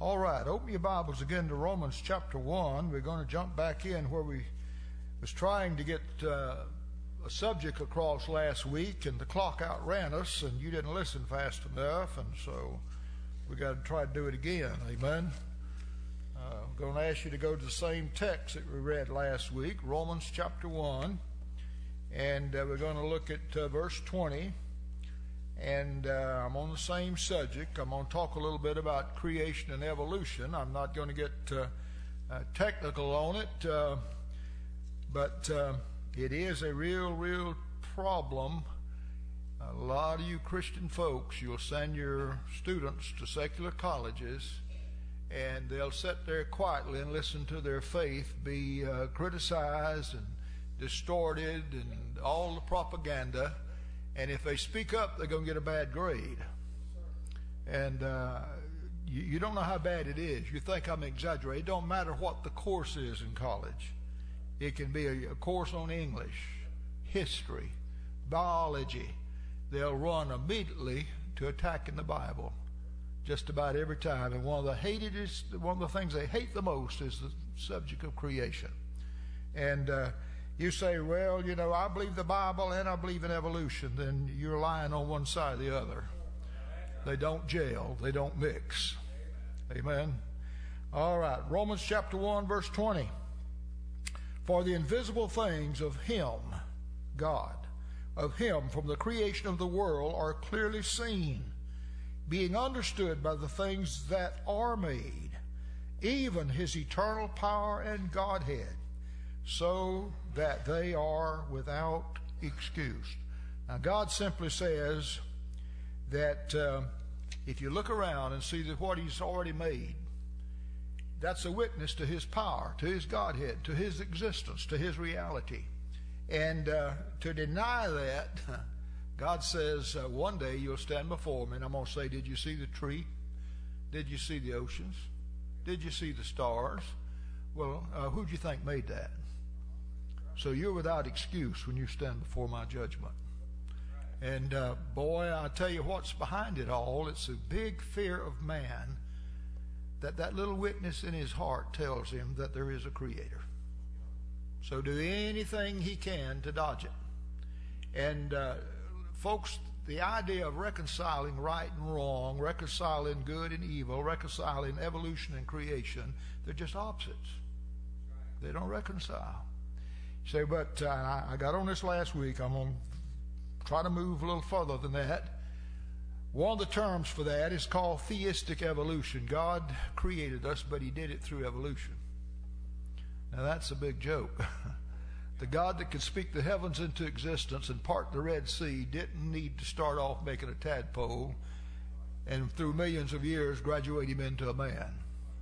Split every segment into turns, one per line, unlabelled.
All right, open your Bibles again to Romans chapter 1. We're going to jump back in where we was trying to get a subject across last week, and the clock outran us, and you didn't listen fast enough, and so we got to try to do it again. Amen. I'm going to ask you to go to the same text that we read last week, Romans chapter 1, and we're going to look at verse 20. And I'm on the same subject. I'm going to talk a little bit about creation and evolution. I'm not going to get technical on it, but it is a real problem. A lot of you Christian folks, you'll send your students to secular colleges, and they'll sit there quietly and listen to their faith be criticized and distorted and all the propaganda. And if they speak up, they're going to get a bad grade. And you don't know how bad it is. You think I'm exaggerating. It don't matter what the course is in college. It can be a course on English, history, biology. They'll run immediately to attacking the Bible just about every time. And one of the things they hate the most is the subject of creation. And you say, well, you know, I believe the Bible and I believe in evolution. Then you're lying on one side or the other. They don't gel. They don't mix. Amen. All right. Romans chapter 1, verse 20. For the invisible things of Him, God, of Him from the creation of the world are clearly seen, being understood by the things that are made, even His eternal power and Godhead, so that they are without excuse. Now, God simply says that if you look around and see that what He's already made, that's a witness to His power, to His Godhead, to His existence, to His reality. And to deny that, God says, one day you'll stand before me and I'm going to say, did you see the tree? Did you see the oceans? Did you see the stars? Well, who do you think made that? So you're without excuse when you stand before my judgment. And boy, I tell you what's behind it all. It's a big fear of man, that little witness in his heart tells him that there is a creator. So do anything he can to dodge it. And folks, the idea of reconciling right and wrong, reconciling good and evil, reconciling evolution and creation, they're just opposites. They don't reconcile. You say, but I got on this last week. I'm going to try to move a little further than that. One of the terms for that is called theistic evolution. God created us, but He did it through evolution. Now that's a big joke. The God that could speak the heavens into existence and part the Red Sea didn't need to start off making a tadpole and through millions of years graduate him into a man.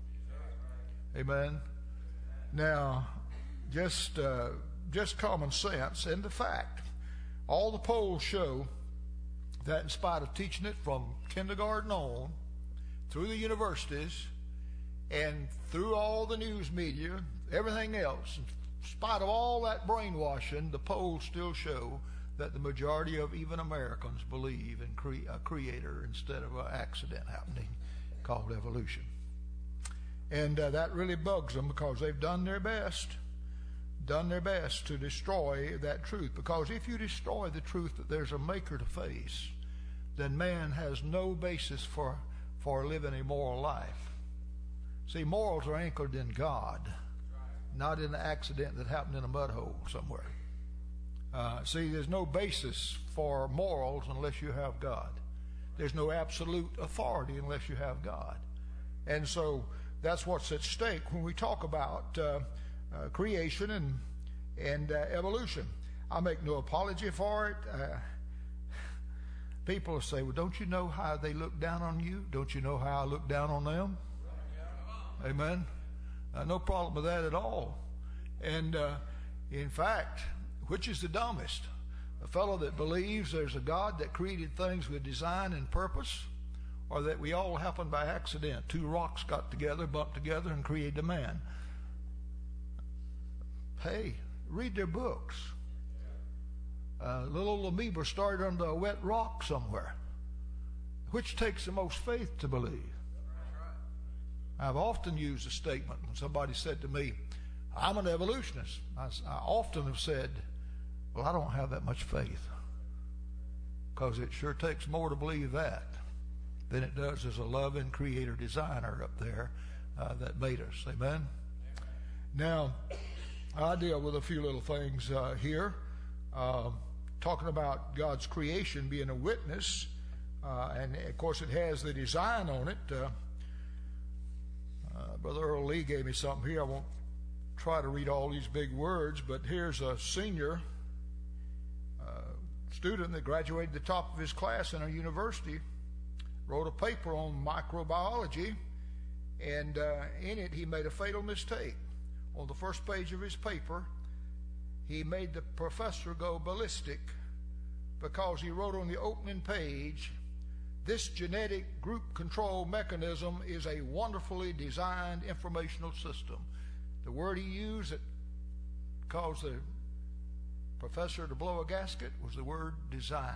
Amen. Now, just common sense and the fact, all the polls show that in spite of teaching it from kindergarten on, through the universities, and through all the news media, everything else, in spite of all that brainwashing, the polls still show that the majority of even Americans believe in a creator instead of an accident happening called evolution. And that really bugs them because they've done their best to destroy that truth. Because if you destroy the truth that there's a maker to face, then man has no basis for living a moral life. See, morals are anchored in God, not in the accident that happened in a mud hole somewhere. See, there's no basis for morals unless you have God. There's no absolute authority unless you have God. And so that's what's at stake when we talk about creation and evolution. I make no apology for it. People say, well, don't you know how they look down on you? Don't you know how I look down on them? Amen. No problem with that at all. And in fact, which is the dumbest? A fellow that believes there's a God that created things with design and purpose, or that we all happened by accident? Two rocks got together, bumped together, and created a man. Hey, read their books. Little amoeba started under a wet rock somewhere. Which takes the most faith to believe? I've often used a statement when somebody said to me, I'm an evolutionist. I often have said, well, I don't have that much faith, because it sure takes more to believe that than it does as a loving creator designer up there that made us. Amen? Now, I deal with a few little things here, talking about God's creation being a witness, and of course it has the design on it. Brother Earl Lee gave me something here. I won't try to read all these big words, but here's a senior student that graduated the top of his class in a university, wrote a paper on microbiology, and in it he made a fatal mistake. On the first page of his paper, he made the professor go ballistic because he wrote on the opening page, this genetic group control mechanism is a wonderfully designed informational system. The word he used that caused the professor to blow a gasket was the word designed.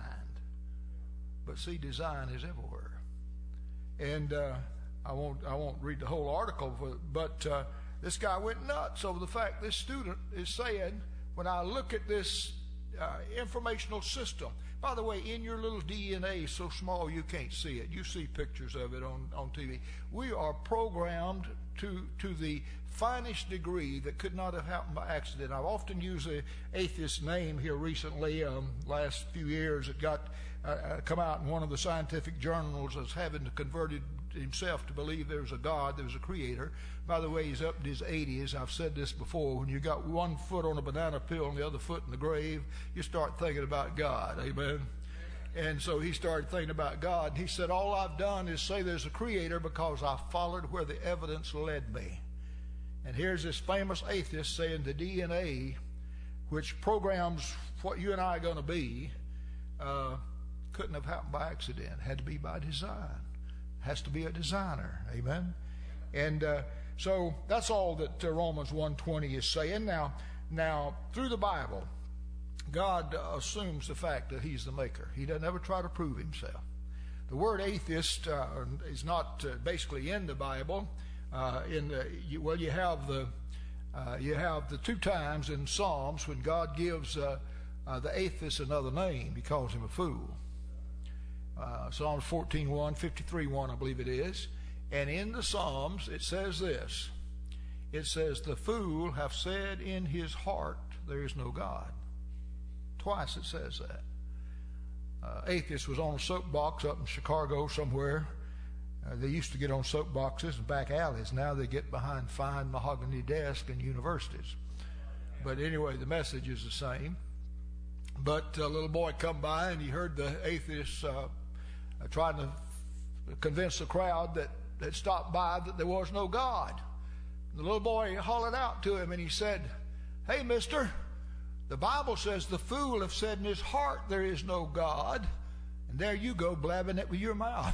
But see, design is everywhere. And I won't read the whole article, but this guy went nuts over the fact this student is saying, when I look at this informational system, by the way, in your little DNA, so small you can't see it. You see pictures of it on TV. We are programmed to the finest degree that could not have happened by accident. I've often used an atheist name here recently, last few years. It got come out in one of the scientific journals as having converted himself to believe there's a God, there's a creator. By the way, he's up in his 80s. I've said this before. When you got one foot on a banana peel and the other foot in the grave, you start thinking about God. Amen? And so he started thinking about God. And he said, all I've done is say there's a creator because I followed where the evidence led me. And here's this famous atheist saying the DNA, which programs what you and I are going to be, couldn't have happened by accident. It had to be by design. Has to be a designer. Amen? And so that's all that Romans 1:20 is saying. Now, through the Bible, God assumes the fact that he's the maker. He doesn't ever try to prove himself. The word atheist is not basically in the Bible. You have the two times in Psalms when God gives the atheist another name. He calls him a fool. Psalms 14:1, 53:1, I believe it is. And in the Psalms, it says this. It says, the fool hath said in his heart, there is no God. Twice it says that. Atheist was on a soapbox up in Chicago somewhere. They used to get on soapboxes in back alleys. Now they get behind fine mahogany desks in universities. But anyway, the message is the same. But a little boy come by and he heard the atheist trying to convince the crowd that stopped by that there was no God. The little boy hollered out to him and he said, hey, mister, the Bible says the fool have said in his heart there is no God, and there you go blabbing it with your mouth.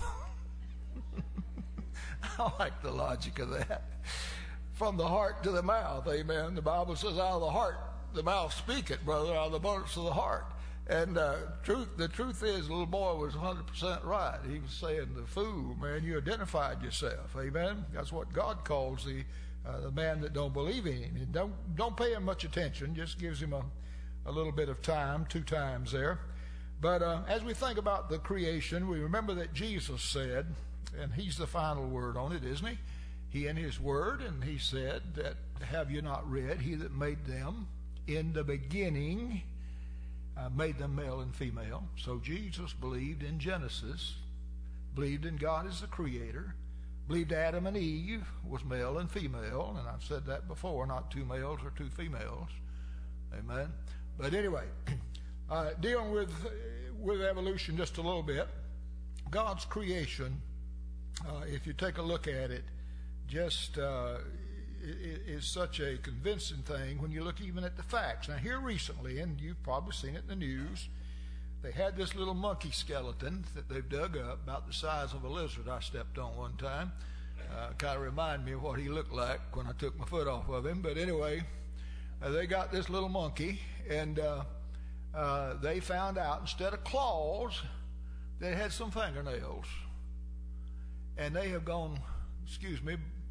I like the logic of that. From the heart to the mouth, amen. The Bible says out of the heart, the mouth speaketh, brother, out of the abundance of the heart. And the truth is, the little boy was 100% right. He was saying, the fool, man, you identified yourself, amen. That's what God calls the man that don't believe in him. And don't pay him much attention. Just gives him a little bit of time, 2 times there. But as we think about the creation, we remember that Jesus said, and he's the final word on it, isn't he? He in his word, and he said that, have you not read, he that made them in the beginning made them male and female. So Jesus believed in Genesis, believed in God as the creator, believed Adam and Eve was male and female, and I've said that before, not 2 males or 2 females. Amen. But anyway, dealing with evolution just a little bit, God's creation, if you take a look at it, just is such a convincing thing when you look even at the facts. Now here recently, and you've probably seen it in the news, they had this little monkey skeleton that they've dug up about the size of a lizard I stepped on one time. Kind of reminded me of what he looked like when I took my foot off of him. But anyway, they got this little monkey, and they found out instead of claws, they had some fingernails. And they have gone, excuse me,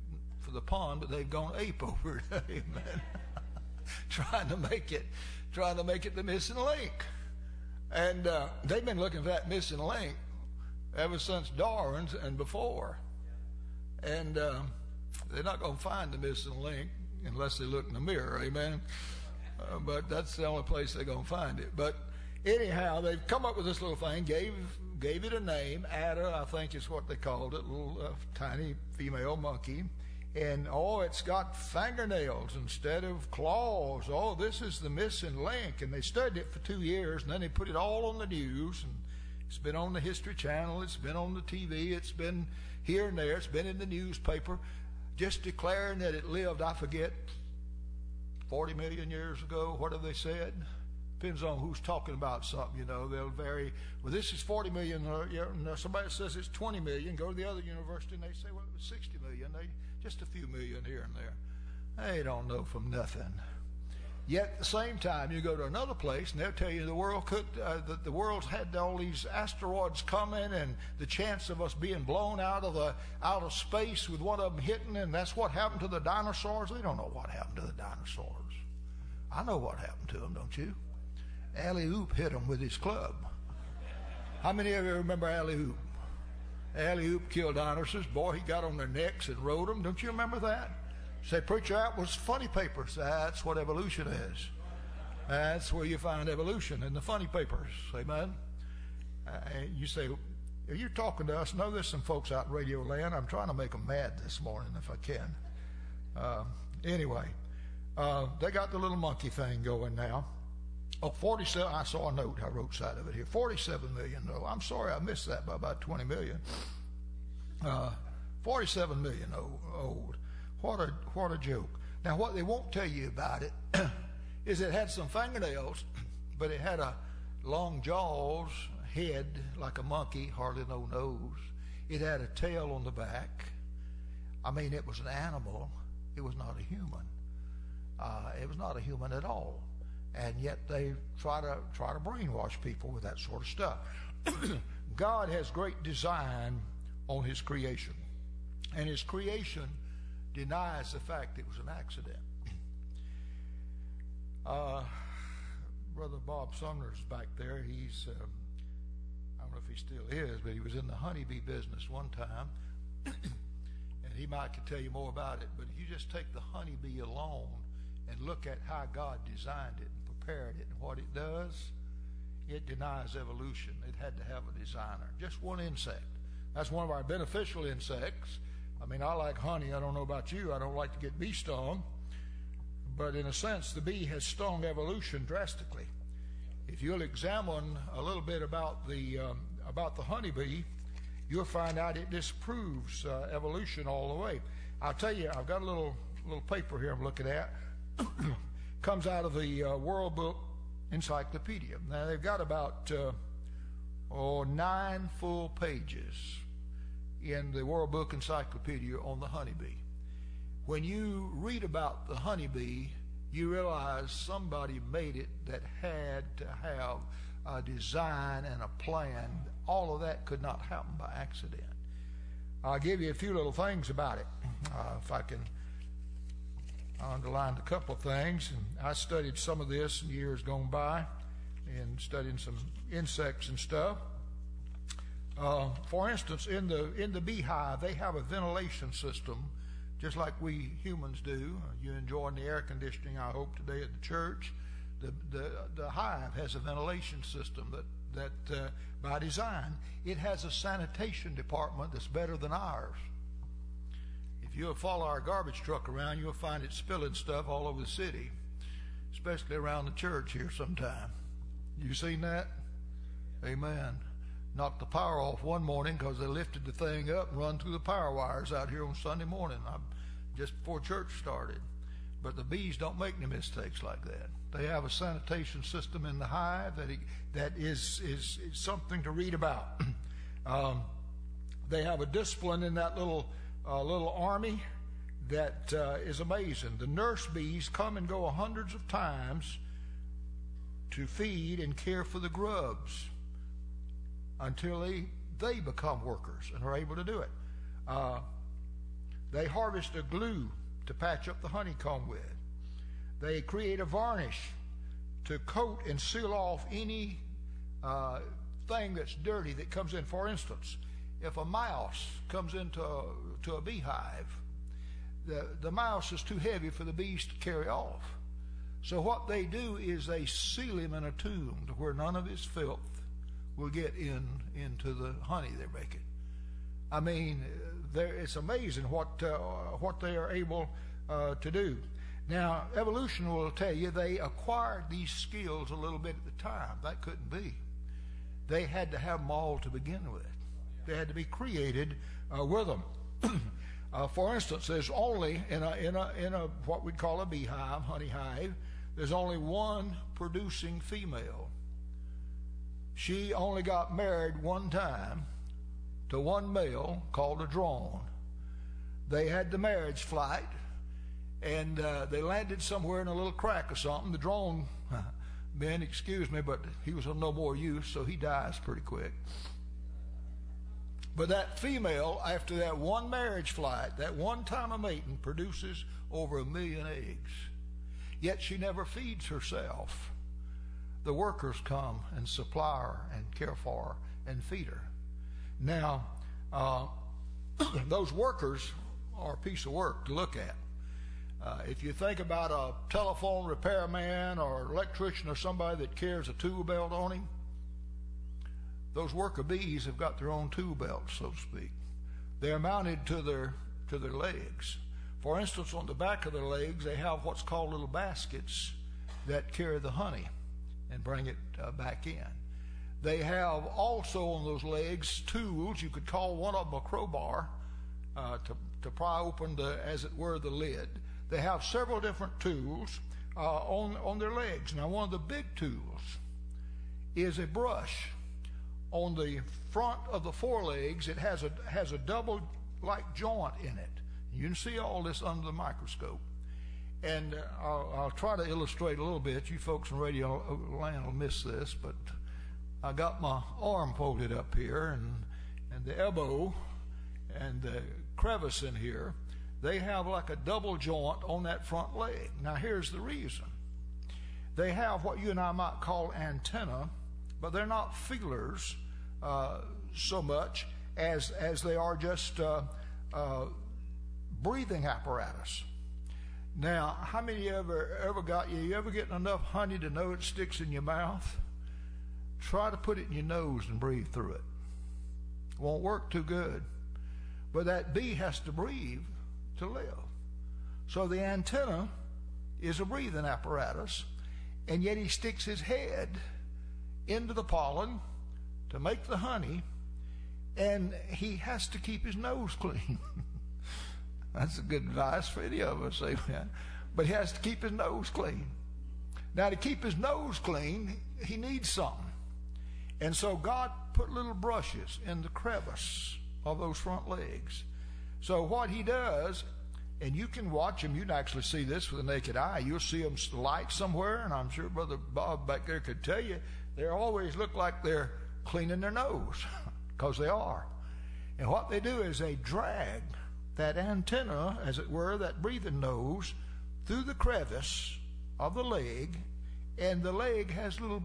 of the pond, but they've gone ape over it. Amen. trying to make it the missing link. And they've been looking for that missing link ever since Darwin's and before. And they're not going to find the missing link unless they look in the mirror. Amen. But that's the only place they're going to find it. But anyhow, they've come up with this little thing, gave it a name. Ada, I think is what they called it, little tiny female monkey. And, it's got fingernails instead of claws. This is the missing link. And they studied it for 2 years, and then they put it all on the news. And it's been on the History Channel. It's been on the TV. It's been here and there. It's been in the newspaper, just declaring that it lived, I forget, 40 million years ago. What have they said? Depends on who's talking about something, They'll vary. Well, this is 40 million. Somebody says it's 20 million. Go to the other university, and they say, well, it was 60 million. Just a few million here and there. They don't know from nothing. Yet at the same time, you go to another place, and they'll tell you the world's had all these asteroids coming, and the chance of us being blown out of space with one of them hitting, and that's what happened to the dinosaurs. They don't know what happened to the dinosaurs. I know what happened to them, don't you? Alley-oop hit them with his club. How many of you remember Alley-oop? Alley-oop killed dinosaurs. Boy, he got on their necks and rode them. Don't you remember that? Say, preacher, that was funny papers. That's what evolution is. That's where you find evolution, in the funny papers. Amen? You say, are you talking to us? No, there's some folks out in Radio Land. I'm trying to make them mad this morning if I can. Anyway, they got the little monkey thing going now. 47, I saw a note, I wrote side of it here. 47 million, though. I'm sorry I missed that by about 20 million. 47 million old. What a joke. Now, what they won't tell you about it is it had some fingernails, but it had a long jaws, head like a monkey, hardly no nose. It had a tail on the back. I mean, it was an animal. It was not a human. It was not a human at all. And yet they try to brainwash people with that sort of stuff. God has great design on his creation, and his creation denies the fact it was an accident. Brother Bob Sumner's back there. He's I don't know if he still is, but he was in the honeybee business one time, and he might could tell you more about it. But if you just take the honeybee alone and look at how God designed it and prepared it and what it does, it denies evolution. It had to have a designer. Just one insect. That's one of our beneficial insects. I mean, I like honey. I don't know about you. I don't like to get bee stung. But in a sense, the bee has stung evolution drastically. If you'll examine a little bit about the honeybee, you'll find out it disproves evolution all the way. I'll tell you, I've got a little paper here I'm looking at. Comes out of the World Book Encyclopedia. Now, they've got about 9 full pages in the World Book Encyclopedia on the honeybee. When you read about the honeybee, you realize somebody made it that had to have a design and a plan. All of that could not happen by accident. I'll give you a few little things about it. If I can, I underlined a couple of things, and I studied some of this in years gone by, and studying some insects and stuff. For instance, in the beehive, they have a ventilation system, just like we humans do. You're enjoying the air conditioning, I hope, today at the church. The hive has a ventilation system that by design, it has a sanitation department that's better than ours. If you'll follow our garbage truck around, you'll find it spilling stuff all over the city, especially around the church here sometime. You seen that? Amen. Knocked the power off one morning because they lifted the thing up and run through the power wires out here on Sunday morning, just before church started. But the bees don't make any mistakes like that. They have a sanitation system in the hive that is something to read about. They have a discipline in that little army that is amazing. The nurse bees come and go hundreds of times to feed and care for the grubs until they become workers and are able to do it. They harvest a glue to patch up the honeycomb with. They create a varnish to coat and seal off any thing that's dirty that comes in. For instance, if a mouse comes into a beehive, the mouse is too heavy for the bees to carry off. So what they do is they seal him in a tomb to where none of his filth will get into the honey they're making. I mean, it's amazing what they are able to do. Now, evolution will tell you they acquired these skills a little bit at the time. That couldn't be. They had to have them all to begin with. They had to be created with them. For instance, there's only in a what we'd call a beehive, honey hive, there's only one producing female. She only got married one time to one male called a drone. They had the marriage flight, and they landed somewhere in a little crack or something. The drone man, excuse me, but he was of no more use, so he dies pretty quick. But that female, after that one marriage flight, that one time of mating, produces over 1 million eggs. Yet she never feeds herself. The workers come and supply her and care for her and feed her. Now, those workers are a piece of work to look at. If you think about a telephone repairman or electrician or somebody that carries a tool belt on him, those worker bees have got their own tool belt, so to speak. They're mounted to their legs. For instance, on the back of their legs, they have what's called little baskets that carry the honey and bring it back in. They have also on those legs tools. You could call one of them a crowbar to pry open as it were, the lid. They have several different tools on their legs. Now, one of the big tools is a brush. On the front of the forelegs, it has a double-like joint in it. You can see all this under the microscope. And I'll try to illustrate a little bit. You folks in radio land will miss this, but I got my arm folded up here, and the elbow and the crevice in here, they have like a double joint on that front leg. Now, here's the reason. They have what you and I might call antenna, but they're not feelers so much as they are just breathing apparatus. Now, how many you ever getting enough honey to know it sticks in your mouth? Try to put it in your nose and breathe through it. Won't work too good. But that bee has to breathe to live. So the antenna is a breathing apparatus, and yet he sticks his head into the pollen to make the honey, and he has to keep his nose clean. That's a good advice for any of us, amen. But he has to keep his nose clean. Now, to keep his nose clean, he needs something. And so God put little brushes in the crevice of those front legs. So what he does, and you can watch him, you can actually see this with the naked eye. You'll see them light somewhere, and I'm sure Brother Bob back there could tell you, they always look like they're cleaning their nose, because they are. And what they do is they drag that antenna, as it were, that breathing nose, through the crevice of the leg, and the leg has little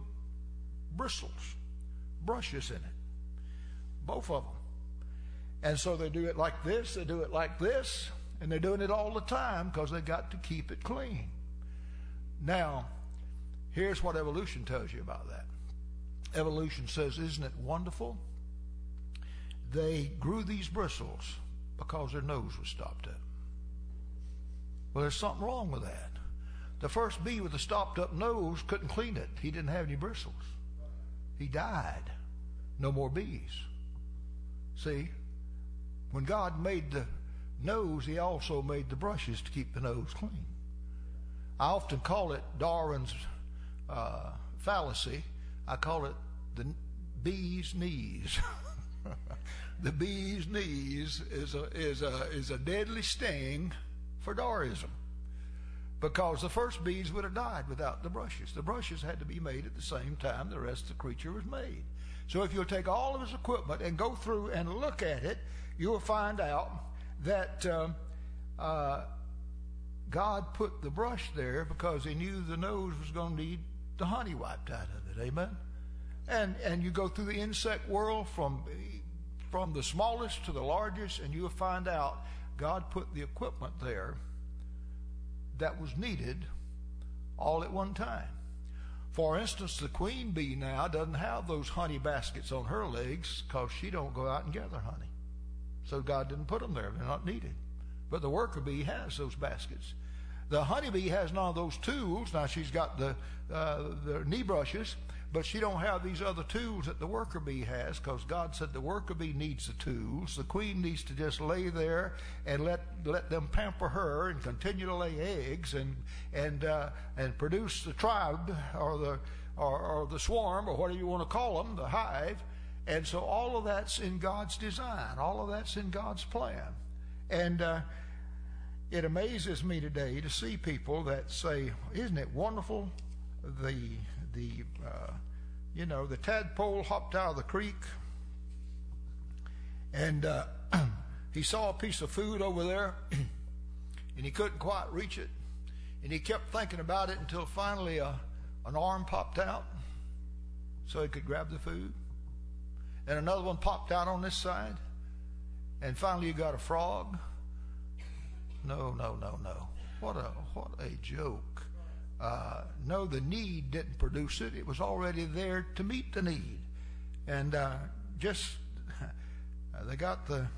brushes in it, both of them. And so they do it like this, they do it like this, and they're doing it all the time because they got to keep it clean. Now, here's what evolution tells you about that. Evolution says, isn't it wonderful? They grew these bristles because their nose was stopped up. Well, there's something wrong with that. The first bee with a stopped up nose couldn't clean it. He didn't have any bristles. He died. No more bees. See, when God made the nose, he also made the brushes to keep the nose clean. I often call it Darwin's fallacy. I call it the bee's knees. The bee's knees is a deadly sting for Darwinism, because the first bees would have died without the brushes. The brushes had to be made at the same time the rest of the creature was made. So if you'll take all of his equipment and go through and look at it, you'll find out that God put the brush there because he knew the nose was going to need the honey wiped out of it. Amen? And you go through the insect world from the smallest to the largest, and you'll find out God put the equipment there that was needed all at one time. For instance, the queen bee now doesn't have those honey baskets on her legs because she don't go out and gather honey. So God didn't put them there. They're not needed. But the worker bee has those baskets. The honeybee has none of those tools. Now she's got the knee brushes, but she don't have these other tools that the worker bee has, because God said the worker bee needs the tools. The queen needs to just lay there and let them pamper her and continue to lay eggs and produce the tribe or the swarm, or whatever you want to call them, the hive. And so all of that's in God's design. All of that's in God's plan. And it amazes me today to see people that say, "Isn't it wonderful? The tadpole hopped out of the creek, and he saw a piece of food over there, and he couldn't quite reach it, and he kept thinking about it until finally an arm popped out so he could grab the food, and another one popped out on this side, and finally you got a frog." No. What a joke. No, the need didn't produce it. It was already there to meet the need. And they got the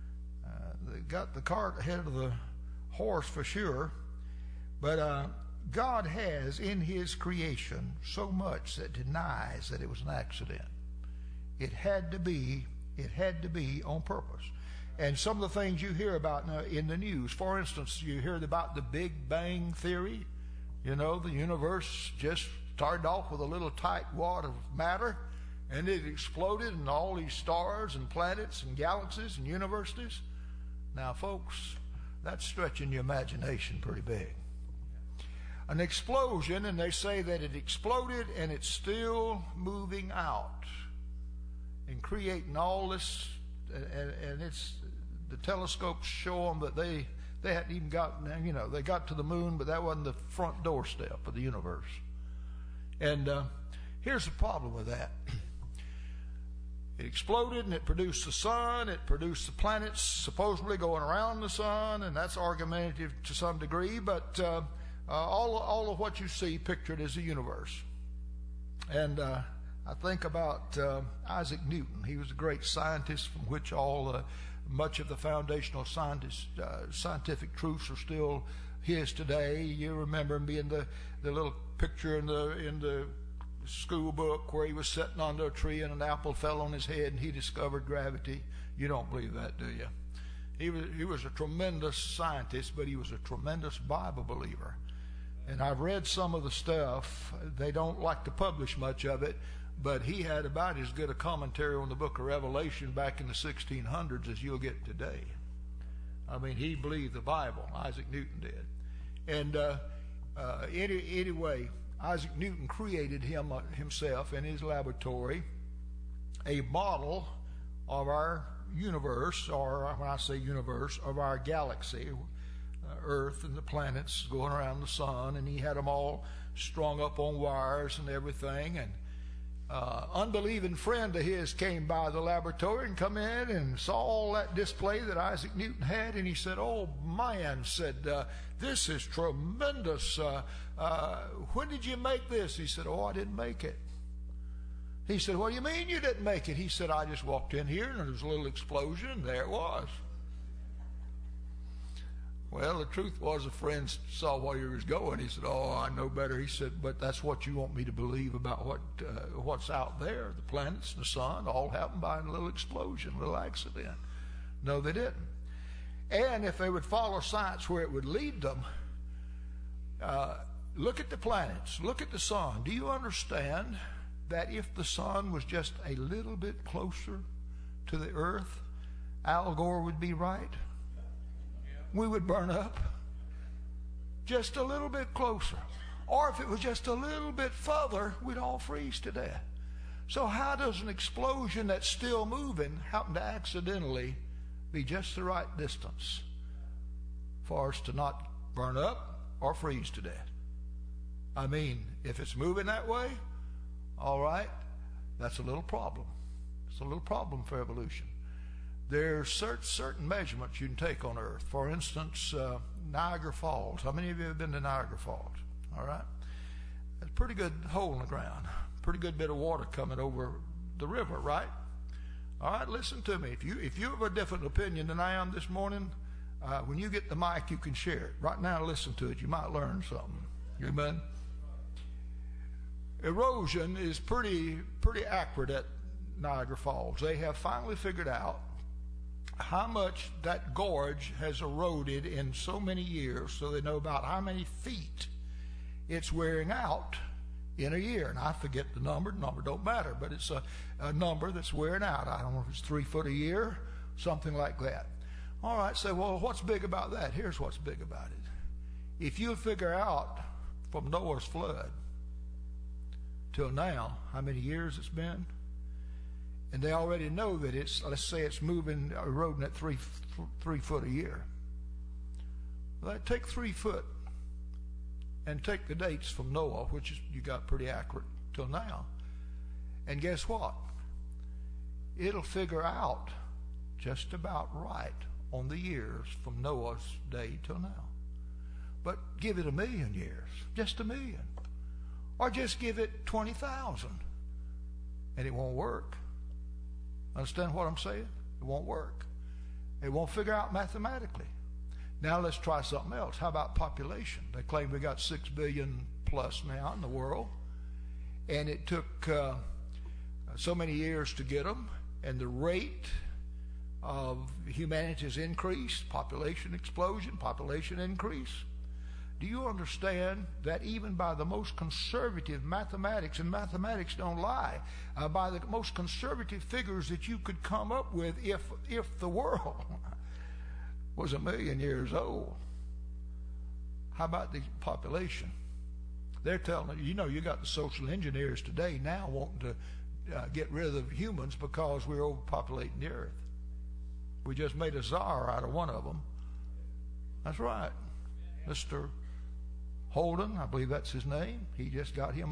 cart ahead of the horse for sure. But God has in his creation so much that denies that it was an accident. It had to be on purpose. And some of the things you hear about in the news, for instance, you hear about the Big Bang Theory. You know, the universe just started off with a little tight wad of matter, and it exploded, and all these stars and planets and galaxies and universes. Now, folks, that's stretching your imagination pretty big. An explosion, and they say that it exploded and it's still moving out and creating all this, and it's the telescopes show them that they hadn't even gotten, they got to the moon, but that wasn't the front doorstep of the universe. And here's the problem with that. It exploded and it produced the sun, it produced the planets supposedly going around the sun, and that's argumentative to some degree, but all of what you see pictured is the universe. And I think about Isaac Newton. He was a great scientist from which much of the foundational scientific truths are still his today. You remember him being the little picture in the school book where he was sitting under a tree and an apple fell on his head and he discovered gravity. You don't believe that, do you? He was a tremendous scientist, but he was a tremendous Bible believer. And I've read some of the stuff. They don't like to publish much of it, but he had about as good a commentary on the book of Revelation back in the 1600s as you'll get today. I mean, he believed the Bible. Isaac Newton did. And anyway, Isaac Newton created himself in his laboratory a model of our universe, or when I say universe, of our galaxy, Earth and the planets going around the sun, and he had them all strung up on wires and everything. And unbelieving friend of his came by the laboratory and come in and saw all that display that Isaac Newton had, and he said, "Oh man," said, "this is tremendous. When did you make this?" He said, "Oh, I didn't make it." He said, "What do you mean you didn't make it?" He said, "I just walked in here and there was a little explosion and there it was." Well, the truth was, a friend saw where he was going. He said, "Oh, I know better." He said, "But that's what you want me to believe about what's out there. The planets and the sun all happened by a little explosion, a little accident." No, they didn't. And if they would follow science where it would lead them, look at the planets, look at the sun. Do you understand that if the sun was just a little bit closer to the earth, Al Gore would be right? We would burn up just a little bit closer. Or if it was just a little bit further, we'd all freeze to death. So how does an explosion that's still moving happen to accidentally be just the right distance for us to not burn up or freeze to death. I mean, if it's moving that way, all right, that's a little problem. It's a little problem for evolution. There's certain measurements you can take on Earth. For instance, Niagara Falls. How many of you have been to Niagara Falls? All right. It's a pretty good hole in the ground. Pretty good bit of water coming over the river, right? All right, listen to me. If you have a different opinion than I am this morning, when you get the mic, you can share it. Right now, listen to it. You might learn something. Amen? Erosion is pretty accurate at Niagara Falls. They have finally figured out how much that gorge has eroded in so many years, so they know about how many feet it's wearing out in a year. And I forget the number. The number don't matter, but it's a number that's wearing out. I don't know if it's 3 foot a year, something like that. All right, say, well, what's big about that? Here's what's big about it. If you figure out from Noah's flood till now how many years it's been, and they already know that it's, let's say it's moving, eroding at 3 foot a year. Well, take 3 foot and take the dates from Noah, which is, you got pretty accurate till now. And guess what? It'll figure out just about right on the years from Noah's day till now. But give it 1,000,000 years, just 1,000,000. Or just give it 20,000, and it won't work. Understand what I'm saying? It won't work. It won't figure out mathematically. Now let's try something else. How about population? They claim we got 6 billion plus now in the world, and it took so many years to get them, and the rate of humanity has increased, population explosion, population increase. Do you understand that even by the most conservative mathematics, and mathematics don't lie, by the most conservative figures that you could come up with, if the world was 1,000,000 years old, how about the population? They're telling you, you got the social engineers today now wanting to get rid of humans because we're overpopulating the earth. We just made a czar out of one of them. That's right. Mr. Holden, I believe that's his name. He just got him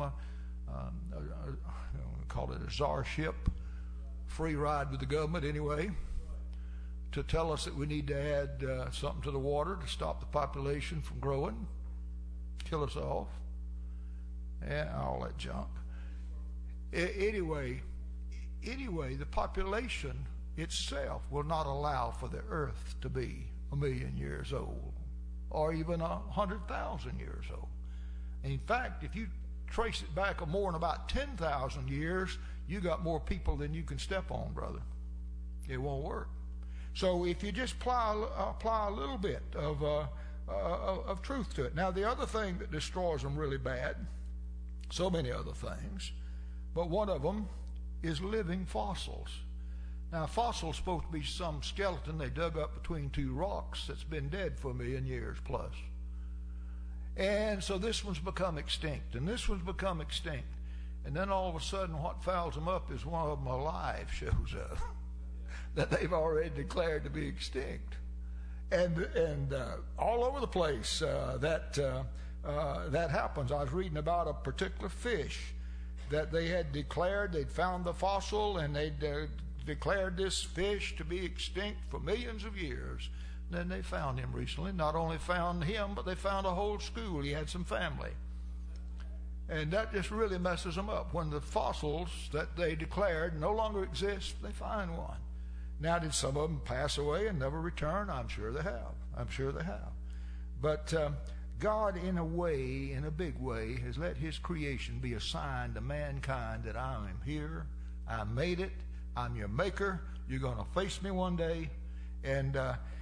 call it a czarship, free ride with the government anyway, to tell us that we need to add something to the water to stop the population from growing, kill us off, and all that junk. Anyway, the population itself will not allow for the earth to be 1,000,000 years old, or even 100,000 years old. In fact, if you trace it back more than about 10,000 years, you got more people than you can step on, brother. It won't work. So if you just apply a little bit of truth to it. Now, the other thing that destroys them really bad, so many other things, but one of them is living fossils. Now, fossils supposed to be some skeleton they dug up between 2 rocks that's been dead for 1,000,000 years plus. And so this one's become extinct, and this one's become extinct. And then all of a sudden what fouls them up is one of them alive shows up that they've already declared to be extinct. And all over the place that happens. I was reading about a particular fish that they had declared, they'd found the fossil, and they'd declared this fish to be extinct for millions of years. Then they found him recently. Not only found him, but they found a whole school. He had some family. And that just really messes them up. When the fossils that they declared no longer exist, they find one. Now, did some of them pass away and never return? I'm sure they have. I'm sure they have. But God, in a way, in a big way, has let his creation be a sign to mankind that I am here. I made it. I'm your maker. You're going to face me one day. And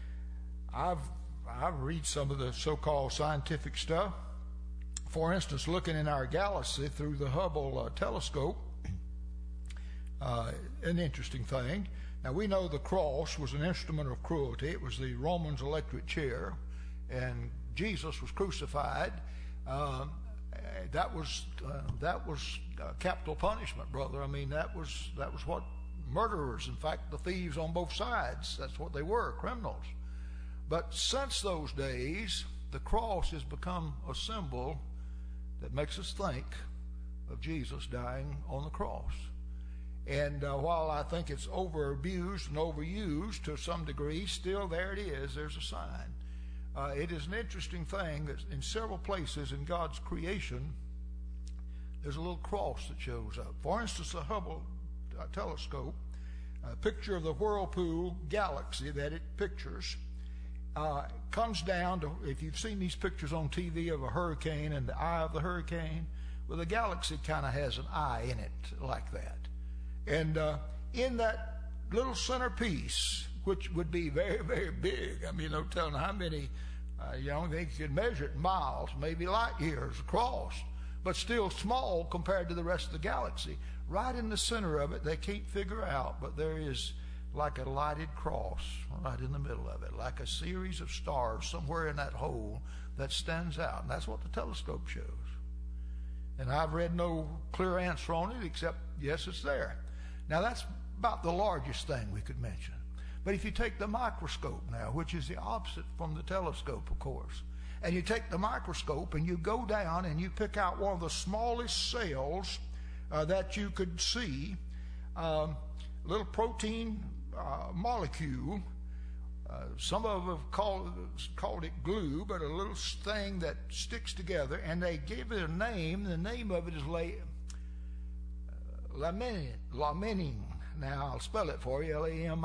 I've read some of the so-called scientific stuff. For instance, looking in our galaxy through the Hubble telescope, an interesting thing. Now, we know the cross was an instrument of cruelty. It was the Romans' electric chair, and Jesus was crucified. That was capital punishment, brother. I mean, that was what murderers, in fact, the thieves on both sides, that's what they were, criminals. But since those days, the cross has become a symbol that makes us think of Jesus dying on the cross. And while I think it's overabused and overused to some degree, still there it is. There's a sign. It is an interesting thing that in several places in God's creation, there's a little cross that shows up. For instance, the Hubble telescope, a picture of the whirlpool galaxy that it pictures, comes down to, if you've seen these pictures on TV of a hurricane and the eye of the hurricane, well, the galaxy kind of has an eye in it like that. And in that little centerpiece, which would be very, very big, I mean, no telling how many, they could measure it in miles, maybe light years across, but still small compared to the rest of the galaxy. Right in the center of it, they can't figure out, but there is like a lighted cross right in the middle of it, like a series of stars somewhere in that hole that stands out. And that's what the telescope shows. And I've read no clear answer on it except, yes, it's there. Now, that's about the largest thing we could mention. But if you take the microscope now, which is the opposite from the telescope, of course, and you take the microscope and you go down and you pick out one of the smallest cells that you could see, a little protein molecule. Some of them have called it glue, but a little thing that sticks together, and they give it a name. The name of it is laminin. Now, I'll spell it for you,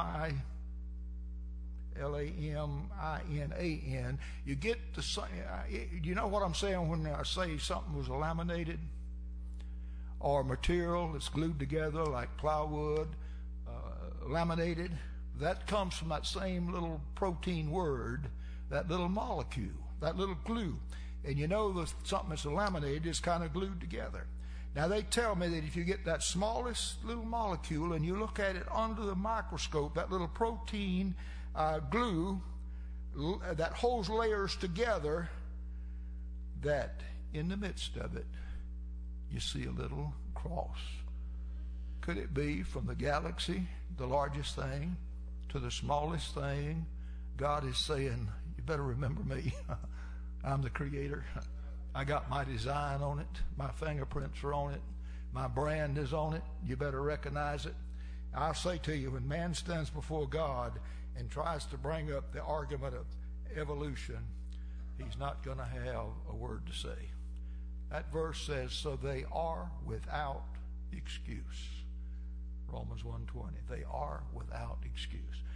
Laminan. You get the, you know what I'm saying when I say something was laminated? Or material that's glued together like plywood, laminated. That comes from that same little protein word, that little molecule, that little glue. And you know that something that's laminated is kind of glued together. Now, they tell me that if you get that smallest little molecule and you look at it under the microscope, that little protein glue that holds layers together, that in the midst of it, you see a little cross. Could it be from the galaxy, the largest thing, to the smallest thing? God is saying, you better remember me. I'm the creator. I got my design on it. My fingerprints are on it. My brand is on it. You better recognize it. I'll say to you, when man stands before God and tries to bring up the argument of evolution, he's not going to have a word to say. That verse says, so they are without excuse. Romans 1:20. They are without excuse.